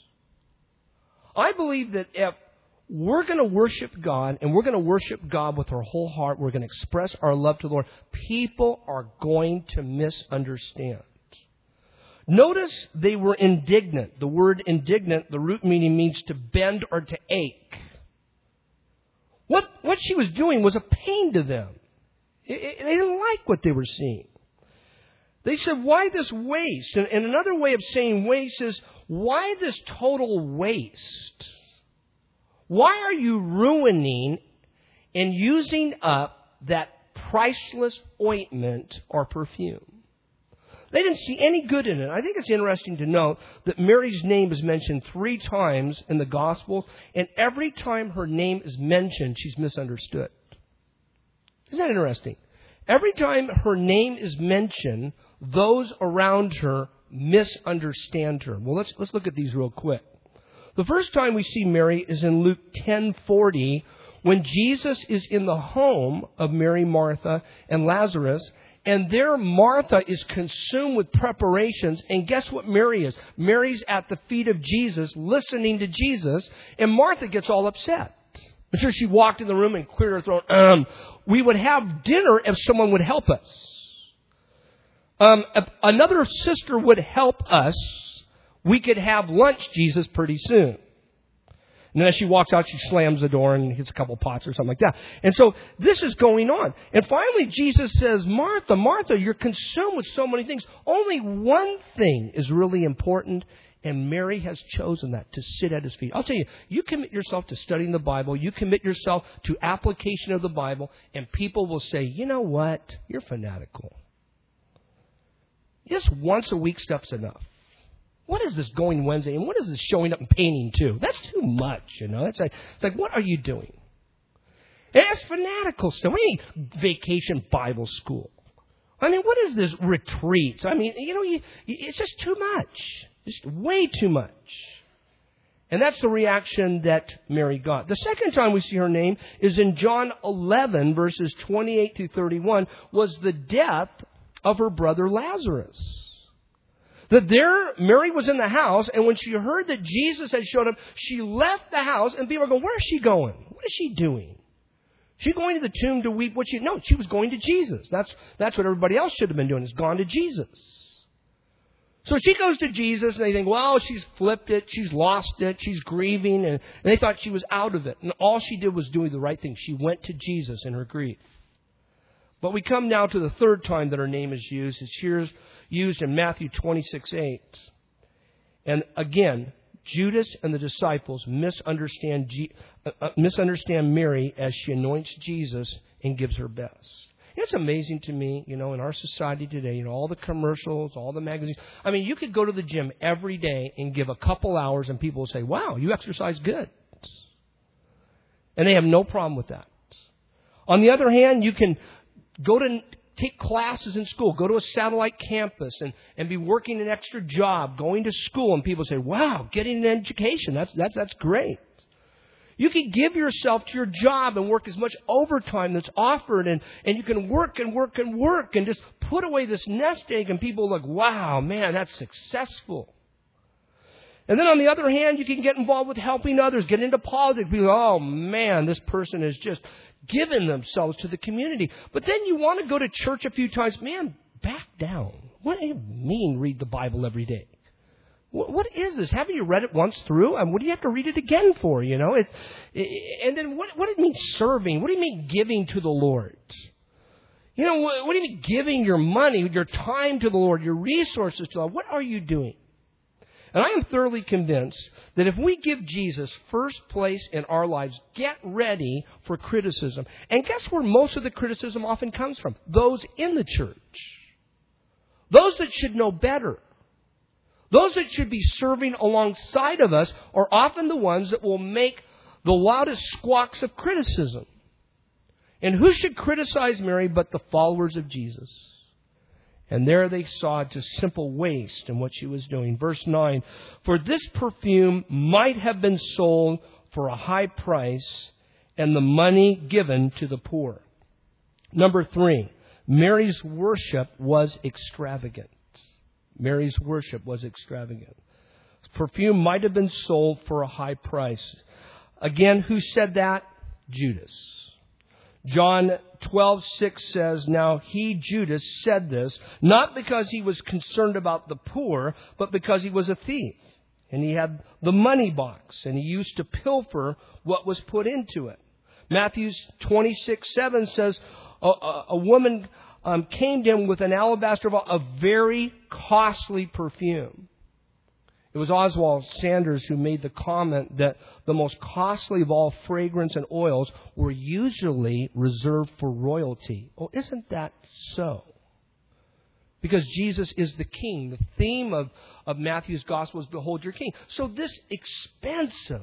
I believe that if we're going to worship God, and we're going to worship God with our whole heart, we're going to express our love to the Lord, people are going to misunderstand. Notice they were indignant. The word indignant, the root meaning means to bend or to ache. What she was doing was a pain to them. They didn't like what they were seeing. They said, "Why this waste?" And another way of saying waste is, why this total waste? Why are you ruining and using up that priceless ointment or perfume? They didn't see any good in it. I think it's interesting to note that Mary's name is mentioned 3 times in the Gospels, and every time her name is mentioned, she's misunderstood. Isn't that interesting? Every time her name is mentioned, those around her misunderstand her. Well, let's look at these real quick. The first time we see Mary is in Luke 10:40, when Jesus is in the home of Mary, Martha, and Lazarus. And there Martha is consumed with preparations. And guess what Mary is? Mary's at the feet of Jesus, listening to Jesus. And Martha gets all upset. I'm sure she walked in the room and cleared her throat. We would have dinner if someone would help us. If another sister would help us, we could have lunch, Jesus, pretty soon. And then as she walks out, she slams the door and hits a couple pots or something like that. And so this is going on. And finally, Jesus says, "Martha, Martha, you're consumed with so many things. Only one thing is really important." And Mary has chosen that, to sit at His feet. I'll tell you, you commit yourself to studying the Bible, you commit yourself to application of the Bible, and people will say, "You know what? You're fanatical. Just once a week stuff's enough. What is this going Wednesday? And what is this showing up and painting too? That's too much, It's like, what are you doing? And it's fanatical stuff. We need vacation Bible school. I mean, what is this retreats? I mean, it's just too much. Just way too much. And that's the reaction that Mary got. The second time we see her name is in John 11, verses 28 to 31, was the death of her brother Lazarus. That there, Mary was in the house, and when she heard that Jesus had shown up, she left the house, and people are going, where is she going? What is she doing? She going to the tomb to weep? No, she was going to Jesus. That's what everybody else should have been doing, is gone to Jesus. So she goes to Jesus, and they think, well, she's flipped it, she's lost it, she's grieving, and they thought she was out of it. And all she did was doing the right thing. She went to Jesus in her grief. But we come now to the third time that her name is used. It's here used in Matthew 26:8. And again, Judas and the disciples misunderstand Mary as she anoints Jesus and gives her best. It's amazing to me, in our society today, all the commercials, all the magazines. I mean, you could go to the gym every day and give a couple hours and people will say, wow, you exercise good. And they have no problem with that. On the other hand, you can go to take classes in school, go to a satellite campus and be working an extra job, going to school, and people say, wow, getting an education, that's great. You can give yourself to your job and work as much overtime that's offered, and you can work and just put away this nest egg, and people look, wow, man, that's successful. And then on the other hand, you can get involved with helping others, get into politics. People, oh man, this person has just given themselves to the community. But then you want to go to church a few times. Man, back down. What do you mean read the Bible every day? What is this? Haven't you read it once through? What do you have to read it again for? And then what do you mean serving? What do you mean giving to the Lord? What do you mean giving your money, your time to the Lord, your resources to the Lord? What are you doing? And I am thoroughly convinced that if we give Jesus first place in our lives, get ready for criticism. And guess where most of the criticism often comes from? Those in the church. Those that should know better. Those that should be serving alongside of us are often the ones that will make the loudest squawks of criticism. And who should criticize Mary but the followers of Jesus? And there they saw just simple waste in what she was doing. Verse 9, for this perfume might have been sold for a high price and the money given to the poor. Number 3, Mary's worship was extravagant. Mary's worship was extravagant. Perfume might have been sold for a high price. Again, who said that? Judas. John 12:6 says, now he, Judas, said this, not because he was concerned about the poor, but because he was a thief. And he had the money box, and he used to pilfer what was put into it. Matthew 26:7 says, a woman came to him with an alabaster bottle of very costly perfume. It was Oswald Sanders who made the comment that the most costly of all fragrance and oils were usually reserved for royalty. Oh, isn't that so? Because Jesus is the King. The theme of Matthew's Gospel is, behold your King. So this expensive,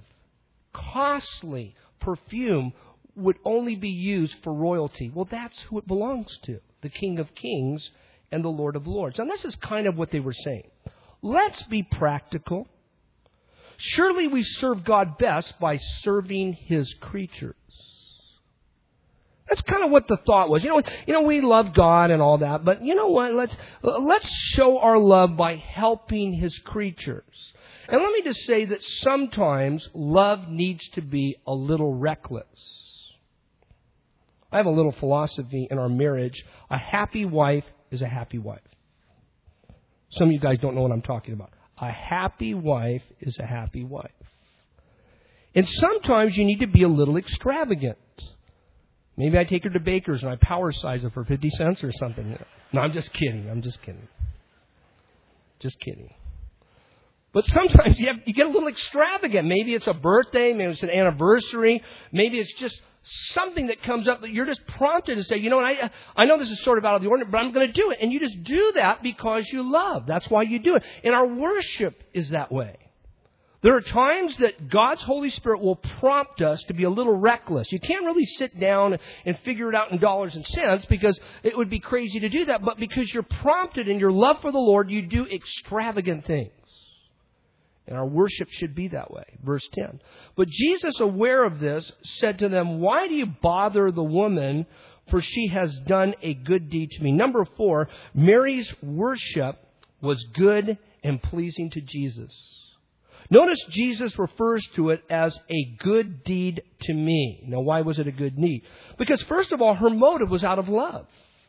costly perfume would only be used for royalty. Well, that's who it belongs to, the King of Kings and the Lord of Lords. And this is kind of what they were saying. Let's be practical. Surely we serve God best by serving His creatures. That's kind of what the thought was. We love God and all that, but you know what? Let's show our love by helping His creatures. And let me just say that sometimes love needs to be a little reckless. I have a little philosophy in our marriage. A happy wife is a happy wife. Some of you guys don't know what I'm talking about. A happy wife is a happy wife. And sometimes you need to be a little extravagant. Maybe I take her to Baker's and I power size her for 50 cents or something. No, I'm just kidding. Just kidding. But sometimes you get a little extravagant. Maybe it's a birthday. Maybe it's an anniversary. Maybe it's just something that comes up that you're just prompted to say, I know this is sort of out of the ordinary, but I'm going to do it. And you just do that because you love. That's why you do it. And our worship is that way. There are times that God's Holy Spirit will prompt us to be a little reckless. You can't really sit down and figure it out in dollars and cents because it would be crazy to do that. But because you're prompted in your love for the Lord, you do extravagant things. And our worship should be that way. Verse 10. But Jesus, aware of this, said to them, why do you bother the woman? For she has done a good deed to me. Number 4, Mary's worship was good and pleasing to Jesus. Notice Jesus refers to it as a good deed to me. Now, why was it a good deed? Because first of all, her motive was out of love.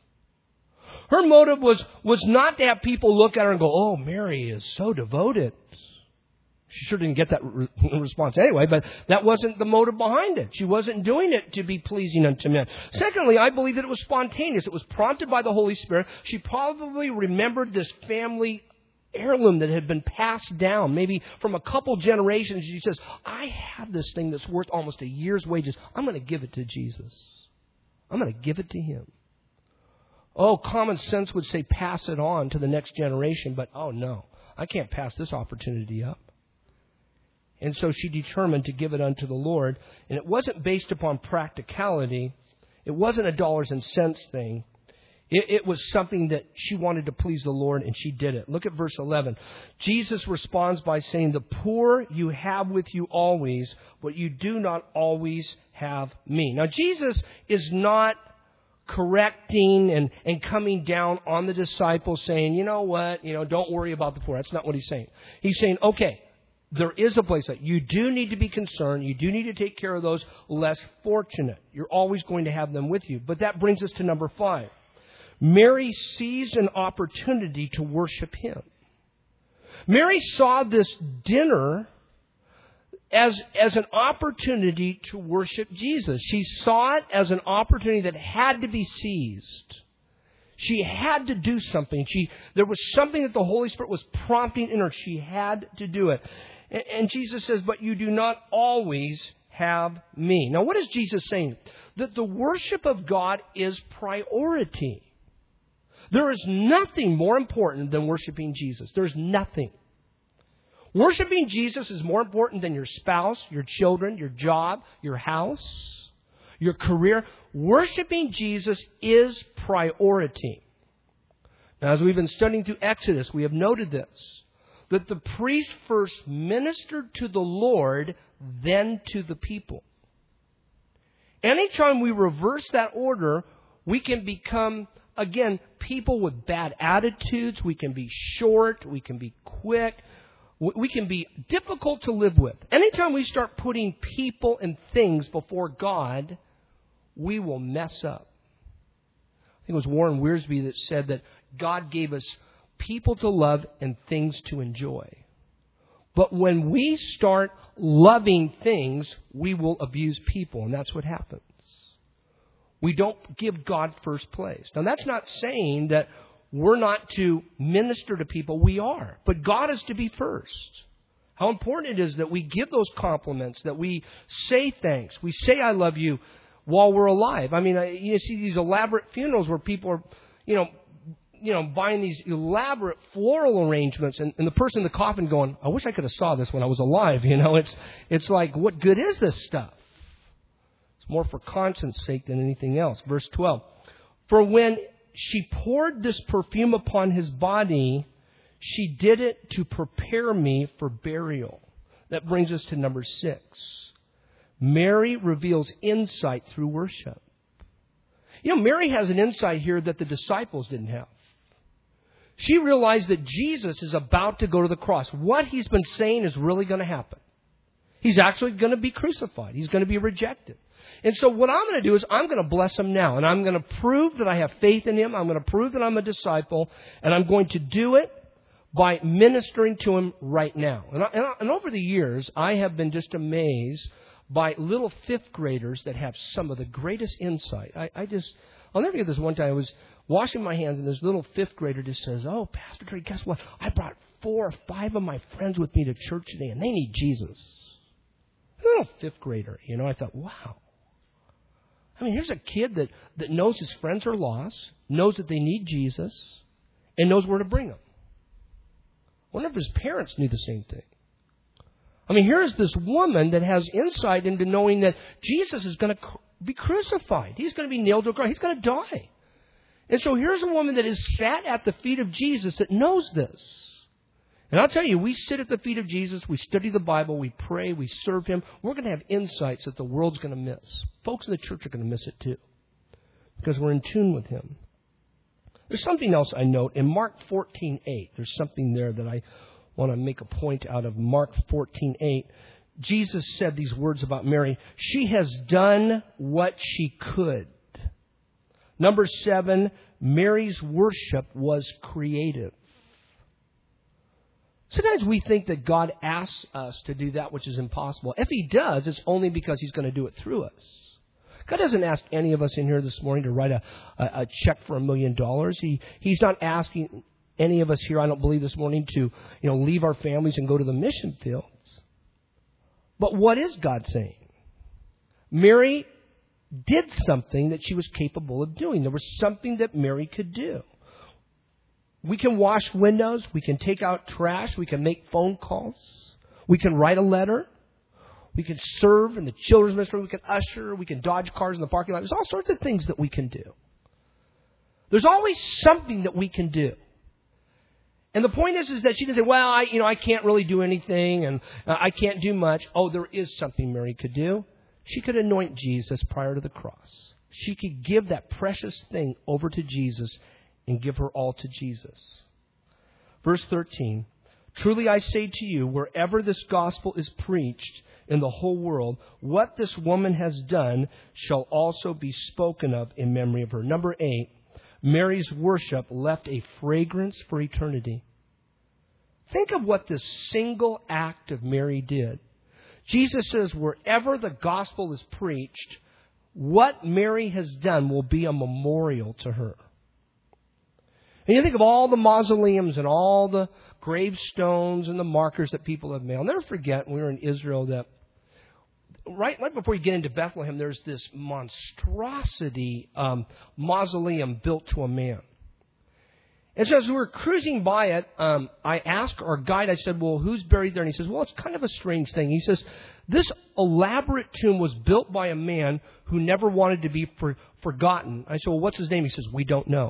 Her motive was not to have people look at her and go, oh, Mary is so devoted. She sure didn't get that response anyway, but that wasn't the motive behind it. She wasn't doing it to be pleasing unto men. Secondly, I believe that it was spontaneous. It was prompted by the Holy Spirit. She probably remembered this family heirloom that had been passed down, maybe from a couple generations. She says, I have this thing that's worth almost a year's wages. I'm going to give it to Jesus. I'm going to give it to Him. Oh, common sense would say pass it on to the next generation, but oh no, I can't pass this opportunity up. And so she determined to give it unto the Lord. And it wasn't based upon practicality. It wasn't a dollars and cents thing. It was something that she wanted to please the Lord, and she did it. Look at verse 11. Jesus responds by saying, the poor you have with you always, but you do not always have me. Now, Jesus is not correcting and coming down on the disciples saying, you know what, don't worry about the poor. That's not what He's saying. He's saying, okay, there is a place that you do need to be concerned. You do need to take care of those less fortunate. You're always going to have them with you. But that brings us to number 5. Mary sees an opportunity to worship Him. Mary saw this dinner as an opportunity to worship Jesus. She saw it as an opportunity that had to be seized. She had to do something. There was something that the Holy Spirit was prompting in her. She had to do it. And Jesus says, but you do not always have me. Now, what is Jesus saying? That the worship of God is priority. There is nothing more important than worshiping Jesus. There's nothing. Worshiping Jesus is more important than your spouse, your children, your job, your house, your career. Worshiping Jesus is priority. Now, as we've been studying through Exodus, we have noted this, that the priest first ministered to the Lord, then to the people. Anytime we reverse that order, we can become, again, people with bad attitudes. We can be short. We can be quick. We can be difficult to live with. Anytime we start putting people and things before God, we will mess up. I think it was Warren Wiersbe that said that God gave us people to love and things to enjoy. But when we start loving things, we will abuse people, and that's what happens. We don't give God first place. Now, that's not saying that we're not to minister to people. We are. But God is to be first. How important it is that we give those compliments, that we say thanks, we say I love you while we're alive. I mean, you see these elaborate funerals where people are, buying these elaborate floral arrangements, and the person in the coffin going, I wish I could have saw this when I was alive. It's like, what good is this stuff? It's more for conscience sake than anything else. Verse 12. For when she poured this perfume upon His body, she did it to prepare me for burial. That brings us to number 6. Mary reveals insight through worship. Mary has an insight here that the disciples didn't have. She realized that Jesus is about to go to the cross. What He's been saying is really going to happen. He's actually going to be crucified. He's going to be rejected. And so what I'm going to do is I'm going to bless Him now. And I'm going to prove that I have faith in Him. I'm going to prove that I'm a disciple. And I'm going to do it by ministering to Him right now. And over the years, I have been just amazed by little 5th graders that have some of the greatest insight. I'll never forget this one time. I was washing my hands, and this little 5th grader just says, oh, Pastor Trey, guess what? I brought 4 or 5 of my friends with me to church today, and they need Jesus. A little 5th grader, I thought, wow. I mean, here's a kid that knows his friends are lost, knows that they need Jesus, and knows where to bring them. I wonder if his parents knew the same thing. I mean, here's this woman that has insight into knowing that Jesus is going to be crucified. He's going to be nailed to a cross. He's going to die. And so here's a woman that is sat at the feet of Jesus that knows this. And I'll tell you, we sit at the feet of Jesus, we study the Bible, we pray, we serve Him. We're going to have insights that the world's going to miss. Folks in the church are going to miss it too, because we're in tune with Him. There's something else I note in Mark 14:8. There's something there that I want to make a point out of. Mark 14:8. Jesus said these words about Mary. She has done what she could. Number 7, Mary's worship was creative. Sometimes we think that God asks us to do that which is impossible. If He does, it's only because He's going to do it through us. God doesn't ask any of us in here this morning to write a check for $1 million. He's not asking any of us here, I don't believe, this morning to leave our families and go to the mission fields. But what is God saying? Mary did something that she was capable of doing. There was something that Mary could do. We can wash windows. We can take out trash. We can make phone calls. We can write a letter. We can serve in the children's ministry. We can usher. We can dodge cars in the parking lot. There's all sorts of things that we can do. There's always something that we can do. And the point is that she didn't say, well, I can't really do anything and I can't do much. Oh, there is something Mary could do. She could anoint Jesus prior to the cross. She could give that precious thing over to Jesus and give her all to Jesus. Verse 13, truly I say to you, wherever this gospel is preached in the whole world, what this woman has done shall also be spoken of in memory of her. Number 8, Mary's worship left a fragrance for eternity. Think of what this single act of Mary did. Jesus says wherever the gospel is preached, what Mary has done will be a memorial to her. And you think of all the mausoleums and all the gravestones and the markers that people have made. I'll never forget when we were in Israel that right before you get into Bethlehem, there's this monstrosity mausoleum built to a man. And so as we were cruising by it, I asked our guide, I said, well, who's buried there? And he says, well, it's kind of a strange thing. He says, this elaborate tomb was built by a man who never wanted to be forgotten. I said, well, what's his name? He says, we don't know.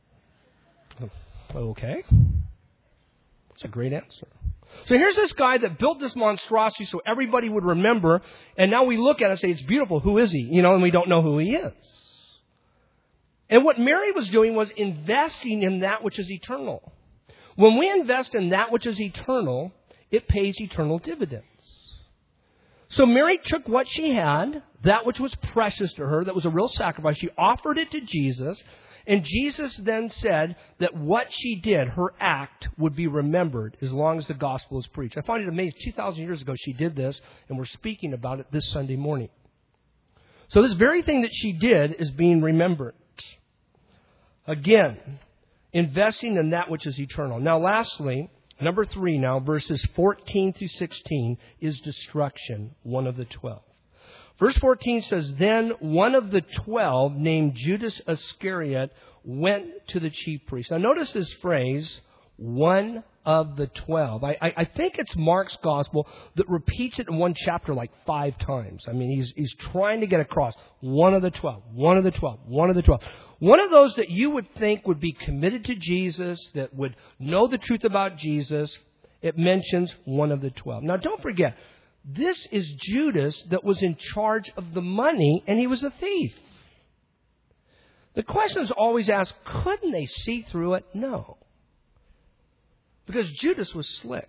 Okay. That's a great answer. So here's this guy that built this monstrosity so everybody would remember, and now we look at it and say, it's beautiful. Who is he? And we don't know who he is. And what Mary was doing was investing in that which is eternal. When we invest in that which is eternal, it pays eternal dividends. So Mary took what she had, that which was precious to her, that was a real sacrifice. She offered it to Jesus. And Jesus then said that what she did, her act, would be remembered as long as the gospel is preached. I find it amazing. 2,000 years ago she did this, and we're speaking about it this Sunday morning. So this very thing that she did is being remembered. Again, investing in that which is eternal. Now lastly, number 3 now, verses 14 through 16, is destruction, one of the 12. Verse 14 says, then one of the 12, named Judas Iscariot, went to the chief priest. Now notice this phrase, one of the 12. I think it's Mark's gospel that repeats it in one chapter like 5 times. I mean, he's trying to get across one of the 12, one of the 12, one of the 12. One of those that you would think would be committed to Jesus, that would know the truth about Jesus. It mentions one of the 12. Now don't forget, this is Judas that was in charge of the money, and he was a thief. The question is always asked, couldn't they see through it? No. Because Judas was slick.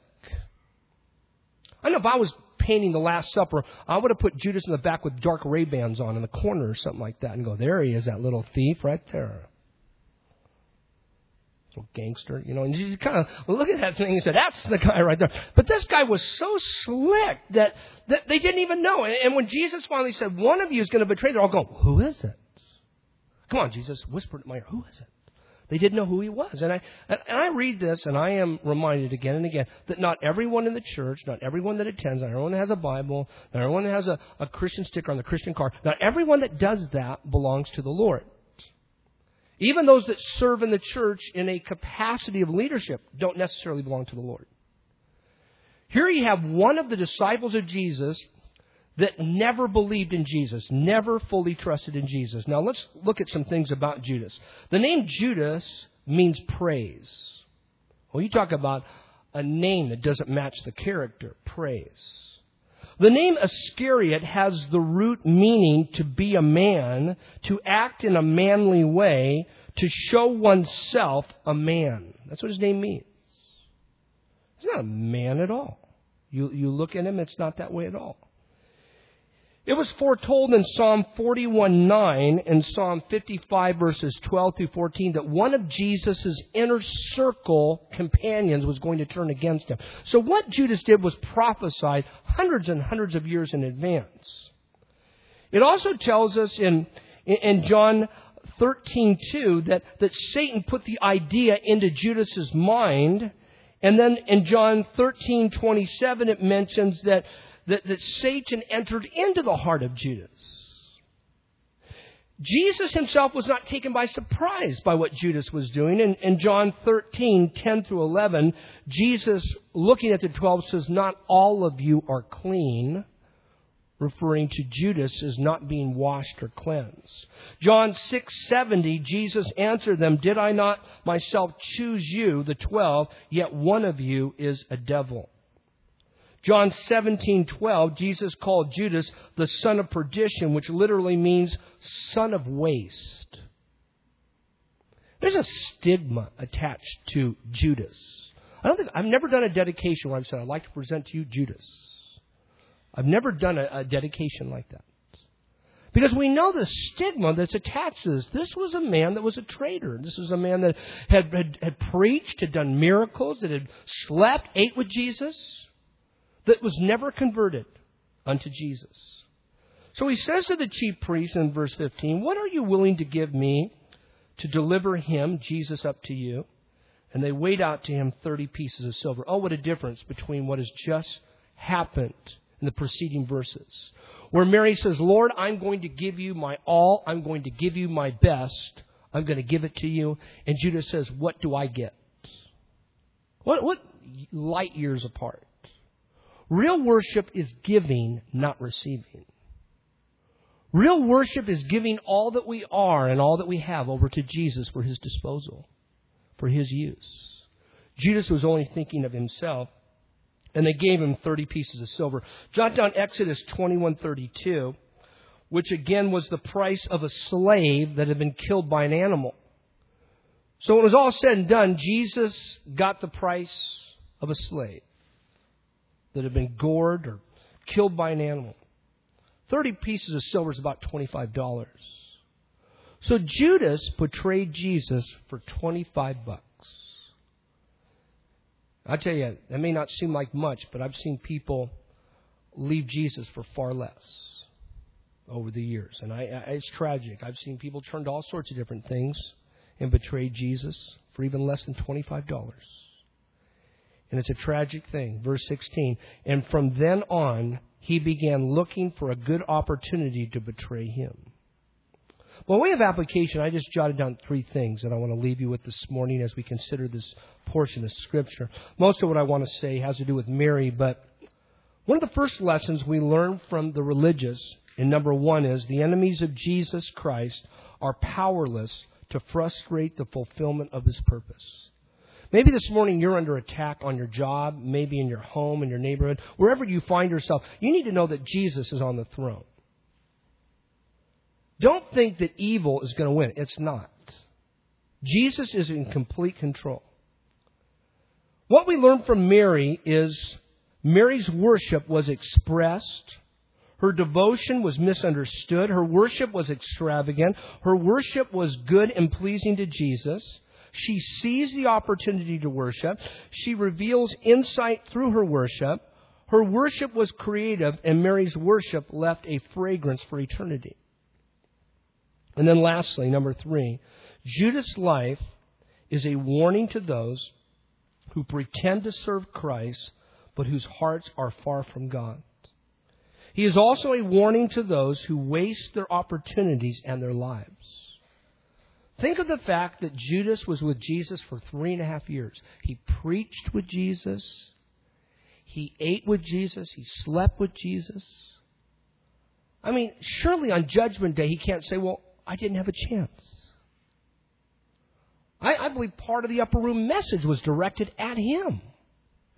I know if I was painting the Last Supper, I would have put Judas in the back with dark Ray-Bans on in the corner or something like that and go, there he is, that little thief right there. Little gangster, and you kind of look at that thing and say, that's the guy right there. But this guy was so slick that they didn't even know. And when Jesus finally said, one of you is going to betray, they're all going, who is it? Come on, Jesus, whispered in my ear, who is it? They didn't know who he was. And I read this, and I am reminded again and again that not everyone in the church, not everyone that attends, not everyone that has a Bible, not everyone that has a Christian sticker on the Christian car, not everyone that does that belongs to the Lord. Even those that serve in the church in a capacity of leadership don't necessarily belong to the Lord. Here you have one of the disciples of Jesus that never believed in Jesus, never fully trusted in Jesus. Now let's look at some things about Judas. The name Judas means praise. Well, you talk about a name that doesn't match the character, praise. The name Iscariot has the root meaning to be a man, to act in a manly way, to show oneself a man. That's what his name means. He's not a man at all. You look at him, it's not that way at all. It was foretold in Psalm 41:9 and Psalm 55 verses 12 through 14 that one of Jesus' inner circle companions was going to turn against him. So what Judas did was prophesied hundreds and hundreds of years in advance. It also tells us in John 13:2 that Satan put the idea into Judas's mind. And then in John 13:27 it mentions that Satan entered into the heart of Judas. Jesus himself was not taken by surprise by what Judas was doing. In John 13:10 through 11, Jesus, looking at the 12, says, "Not all of you are clean," referring to Judas as not being washed or cleansed. John 6:70, Jesus answered them, "Did I not myself choose you, the 12, yet one of you is a devil." John 17:12, Jesus called Judas the son of perdition, which literally means son of waste. There's a stigma attached to Judas. I've never done a dedication where I've said, "I'd like to present to you Judas." I've never done a dedication like that. Because we know the stigma that's attached to this. This was a man that was a traitor. This was a man that had preached, had done miracles, that had slept, ate with Jesus, that was never converted unto Jesus. So he says to the chief priests in verse 15, "What are you willing to give me to deliver him, Jesus, up to you?" And they weighed out to him 30 pieces of silver. Oh, what a difference between what has just happened in the preceding verses, where Mary says, "Lord, I'm going to give you my all. I'm going to give you my best. I'm going to give it to you." And Judas says, "What do I get?" What light years apart. Real worship is giving, not receiving. Real worship is giving all that we are and all that we have over to Jesus for his disposal, for his use. Judas was only thinking of himself. And they gave him 30 pieces of silver. Jot down Exodus 21:32, which again was the price of a slave that had been killed by an animal. So when it was all said and done, Jesus got the price of a slave that had been gored or killed by an animal. 30 pieces of silver is about $25. So Judas betrayed Jesus for $25. I tell you, that may not seem like much, but I've seen people leave Jesus for far less over the years. And it's tragic. I've seen people turn to all sorts of different things and betray Jesus for even less than $25. And it's a tragic thing. Verse 16, "And from then on, he began looking for a good opportunity to betray him." By way of application, I just jotted down 3 things that I want to leave you with this morning as we consider this portion of Scripture. Most of what I want to say has to do with Mary, but one of the first lessons we learn from the religious, in number 1, is the enemies of Jesus Christ are powerless to frustrate the fulfillment of his purpose. Maybe this morning you're under attack on your job, maybe in your home, in your neighborhood, wherever you find yourself. You need to know that Jesus is on the throne. Don't think that evil is going to win. It's not. Jesus is in complete control. What we learn from Mary is Mary's worship was expressed. Her devotion was misunderstood. Her worship was extravagant. Her worship was good and pleasing to Jesus. She sees the opportunity to worship. She reveals insight through her worship. Her worship was creative, and Mary's worship left a fragrance for eternity. And then lastly, number 3, Judas' life is a warning to those who pretend to serve Christ, but whose hearts are far from God. He is also a warning to those who waste their opportunities and their lives. Think of the fact that Judas was with Jesus for 3.5 years. He preached with Jesus. He ate with Jesus. He slept with Jesus. I mean, surely on Judgment Day, he can't say, "Well, I didn't have a chance." I believe part of the upper room message was directed at him.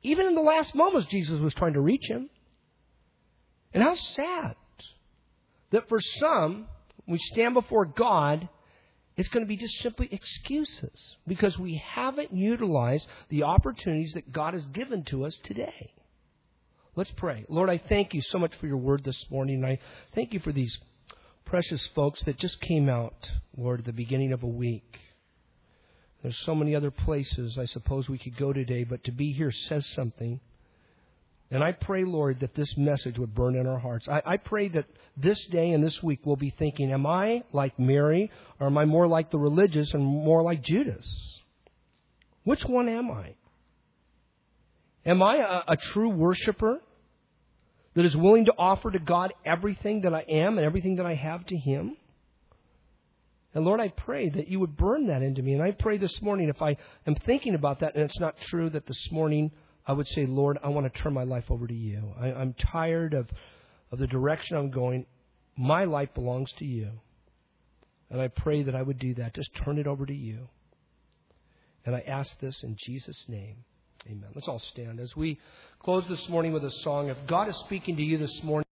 Even in the last moments, Jesus was trying to reach him. And how sad that for some, we stand before God, it's going to be just simply excuses because we haven't utilized the opportunities that God has given to us today. Let's pray. Lord, I thank you so much for your word this morning. I thank you for these precious folks that just came out, Lord, at the beginning of a week. There's so many other places I suppose we could go today, but to be here says something. And I pray, Lord, that this message would burn in our hearts. I pray that this day and this week we'll be thinking, am I like Mary or am I more like the religious and more like Judas? Which one am I? Am I a true worshiper that is willing to offer to God everything that I am and everything that I have to Him? And Lord, I pray that you would burn that into me. And I pray this morning, if I am thinking about that and it's not true, that this morning I would say, Lord, I want to turn my life over to you. I'm tired of the direction I'm going. My life belongs to you. And I pray that I would do that. Just turn it over to you. And I ask this in Jesus' name. Amen. Let's all stand as we close this morning with a song. If God is speaking to you this morning,